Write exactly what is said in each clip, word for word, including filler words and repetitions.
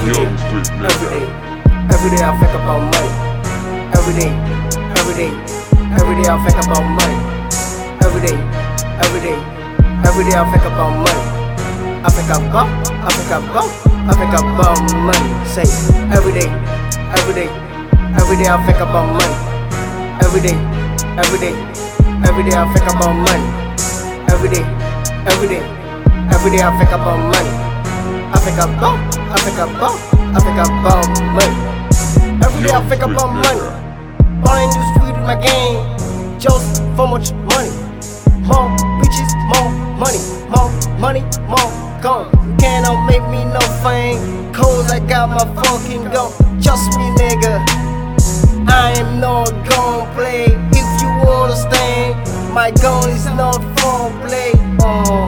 Every day, every day, every day I think about money. Every day, every day, every day I think about money. Every day, every day, every day I think about money. I think about, I think about, I think about money. Say every day, every day, every day I think about money. Every day, every day, every day I think about money. Every day, every day, every day I think about money. I think about, I think about, I think about money. Every day I think about money. Ballin' in the street with my gang, just for much money. More bitches, more money, more money, more gun. Cannot make me no fame, cause I got my fucking gun. Just me nigga, I am not gon' play. If you understand, my gun is not for play. Oh,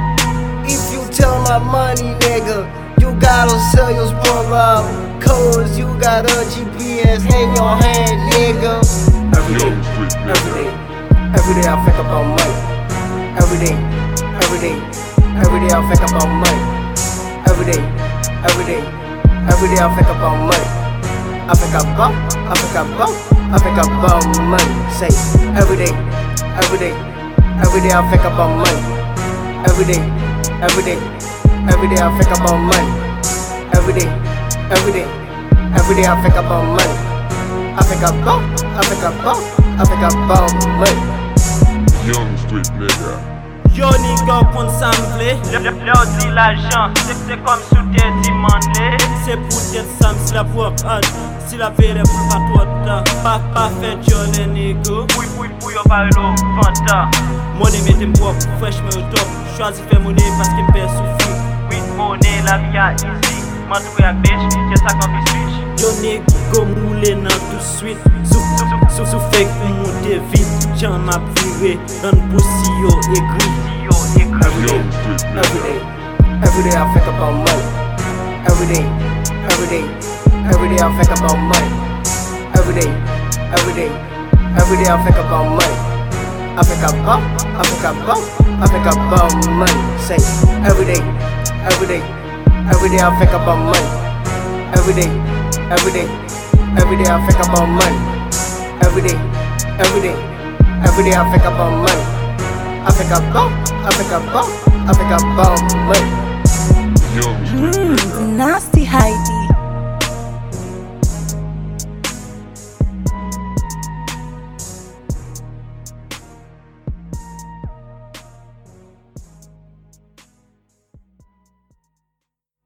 if you tell my money nigga, you gotta sell your brother, cause you got a G P S in your hand nigga. Every day, every day, every day I think about money. Every day, every day, every day I think about money. Every day, every day, every day I think about money. I think about, I think about, I think about money. Say every day, every day, every day I think about money. Every day, every day, every day I think about money. Every day, every day, every day I think about money. I think about, I think about, I think about money. Young street nigga. Yo nigga qu'on s'envle, leur dit l'argent, c'est comme sous tes demandes. C'est pour tes sam si la voix hard, si la vérité pour pas trop de temps. Pas pas fait journée nigga. Oui oui oui on va l'eau fanta. Money mettez moi fresh me au top. Choisis faire money parce qu'il me fait souffrir. Oui money la vie a easy. M'entourer à bitch, j'ai ça comme switch. Yo nigga moulé dans tout suite. Sous sous sous fait pour monter vite. J'en m'a viré dans le pussy yo écrit. Every day, every day, every day I think about money. Every day, every day, every day I think about money. Every day, every day, every day I think about money. I think about, I think about, I think about money. Say every day, every day, every day I think about money. Every day, every day, every day I think about money. Every day, every day, every day I think about money. I think about, I think about, I think about money. Young street nigga. Mmm, nasty Heidi.